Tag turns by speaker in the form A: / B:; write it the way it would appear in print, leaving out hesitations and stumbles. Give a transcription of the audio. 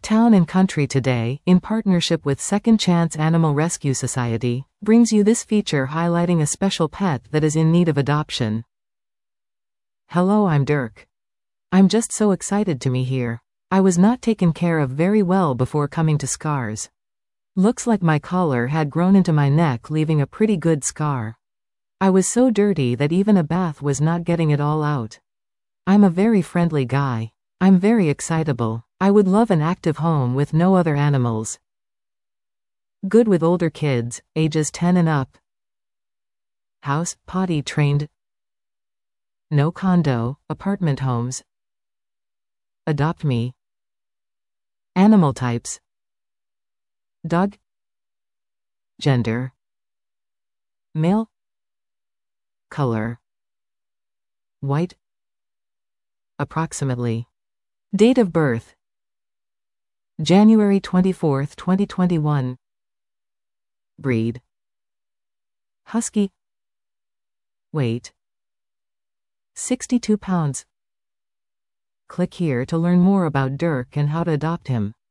A: Town and Country Today, in partnership with Second Chance Animal Rescue Society, brings you this feature highlighting a special pet that is in need of adoption. Hello, I'm Dirk. I'm just so excited to be here. I was not taken care of very well before coming to Scars. Looks like my collar had grown into my neck, leaving a pretty good scar. I was so dirty that even a bath was not getting it all out. I'm a very friendly guy. I'm very excitable. I would love an active home with no other animals. Good with older kids, ages 10 and up. House, potty trained. No condo, apartment homes. Adopt me. Animal types. Dog. Gender. Male. Color. White. Approximately. Date of birth. January 24, 2021. Breed. Husky. Weight. 62 pounds. Click here to learn more about Dirk and how to adopt him.